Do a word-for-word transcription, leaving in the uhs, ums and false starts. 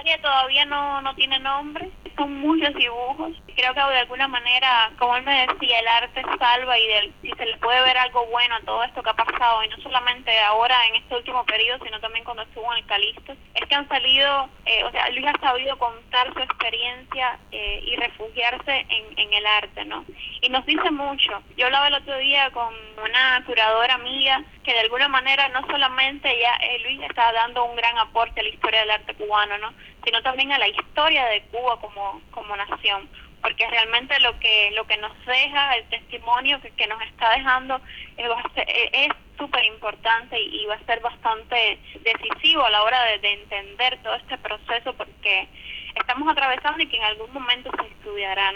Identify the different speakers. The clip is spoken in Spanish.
Speaker 1: serie todavía no, no tiene nombre, son muchos dibujos. Creo que de alguna manera, como él me decía, el arte salva y del, si se le puede ver algo bueno a todo esto que ha pasado, y no solamente ahora en este último periodo, sino también cuando estuvo en el Calixto, es que han salido, eh, o sea, Luis ha sabido contar su experiencia eh, y refugiarse en, en el arte, ¿no? Y nos dice mucho. Yo hablaba el otro día con una curadora amiga que de alguna manera no solamente ya eh, Luis está dando un gran aporte a la historia del arte cubano, ¿no?, sino también a la historia de Cuba como, como nación, porque realmente lo que lo que nos deja, el testimonio que, que nos está dejando eh, va a ser, eh, es súper importante y, y va a ser bastante decisivo a la hora de, de entender todo este proceso, porque estamos atravesando y que en algún momento se estudiará, ¿no?